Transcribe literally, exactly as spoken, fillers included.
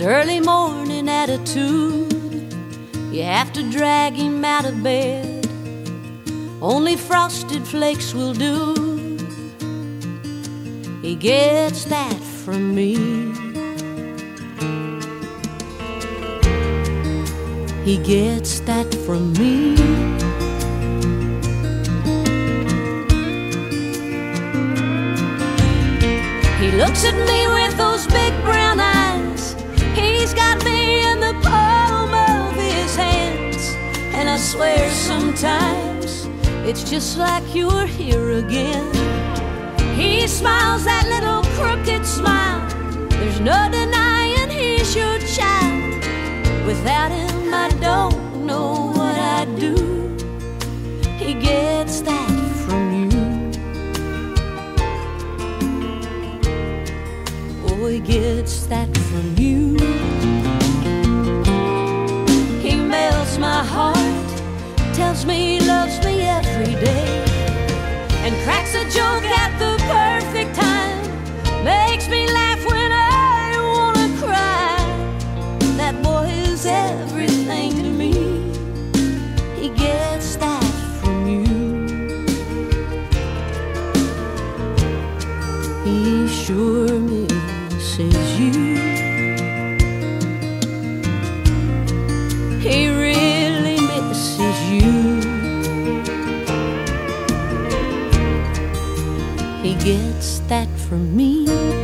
his early morning attitude. You have to drag him out of bed, only frosted flakes will do. He gets that from me. He gets that from me. He looks at me with those big brown eyes. He's got me in the palm of his hands. And I swear sometimes it's just like you're here again. He smiles that little crooked smile. There's no denying he's your child. Without him I don't know what I'd do. He gets that from you. Oh, he gets that from you. He melts my heart, tells me he loves me every day, and cracks a joke at the perfect time, makes me laugh when I wanna cry. That boy is everything to me. He gets that from you. He sure misses you. He really misses you. He gets that from me.